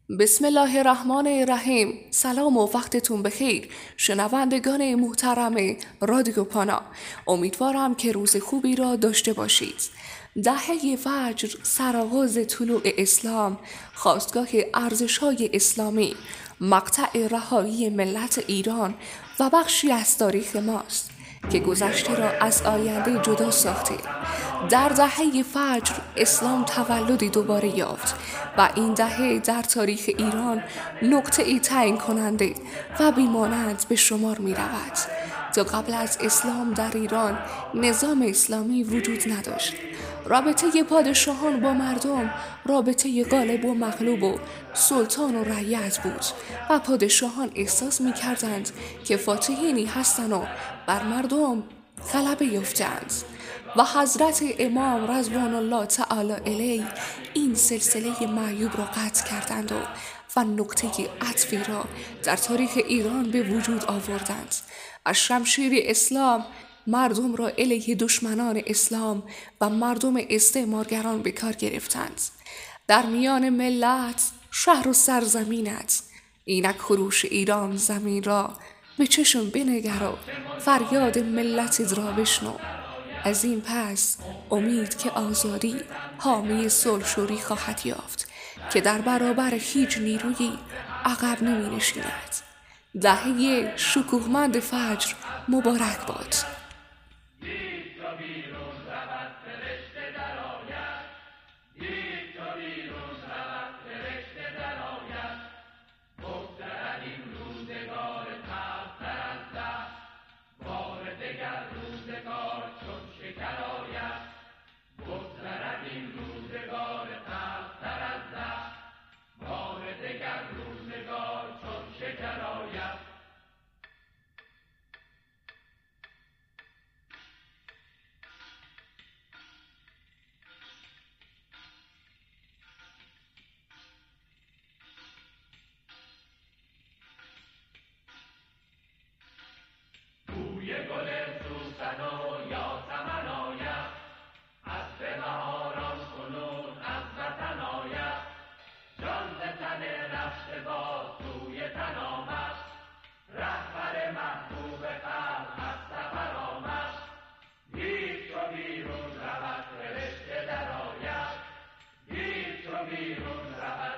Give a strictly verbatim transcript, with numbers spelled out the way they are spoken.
بسم الله الرحمن الرحیم. سلام و وقتتون بخیر شنوندگان محترم رادیو پانا. امیدوارم که روز خوبی را داشته باشید. دهه فجر، سرآغاز طلوع اسلام، خاستگاه ارزش‌های اسلامی، مقطع رهایی ملت ایران و بخشی از تاریخ ماست که گذشته را از آینده جدا ساخته. در دهه فجر اسلام تولدی دوباره یافت و این دهه در تاریخ ایران نقطه‌ای تعیین کننده و بی‌مانند به شمار می رود. تا قبل از اسلام در ایران نظام اسلامی وجود نداشت. رابطه پادشاهان با مردم رابطه غالب و مغلوب و سلطان و رعیت بود و پادشاهان احساس می کردند که فاتحینی هستند و بر مردم غلبه یافتند و حضرت امام رضوان الله تعالی علیه این سلسله معیوب را قطع کردند و و نقطه عطفی را در تاریخ ایران به وجود آوردند. از شمشیر اسلام مردم را علیه دشمنان اسلام و مردم استعمارگران به کار گرفتند. در میان ملت، شهر و سرزمینت، اینک خروش ایران زمین را به چشم بنگر و فریاد ملت را بشنو. از این پس امید که آزادی حامی صلح‌جویی خواهد یافت که در برابر هیچ نیرویی عقب نمی نشیند. دهه شکوهمند فجر مبارک باد.